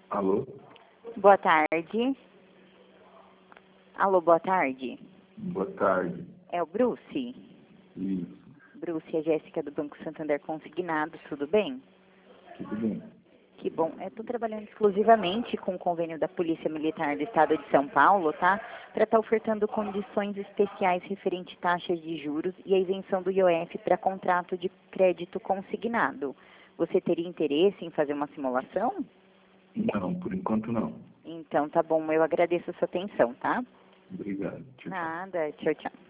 Alô? Boa tarde. Alô, boa tarde. Boa tarde. É o Bruce? Isso, Bruce, é a Jéssica do Banco Santander Consignado, tudo bem? tudo bem. Que bom. Eu estou trabalhando exclusivamente com o convênio da Polícia Militar do Estado de São Paulo, tá? Para estar ofertando condições especiais referente a taxas de juros e a isenção do IOF para contrato de crédito consignado. Você teria interesse em fazer uma simulação? Não, por enquanto não. Então, tá bom. Eu agradeço a sua atenção, tá? Obrigado. Tchau, tchau. Nada. Tchau, tchau.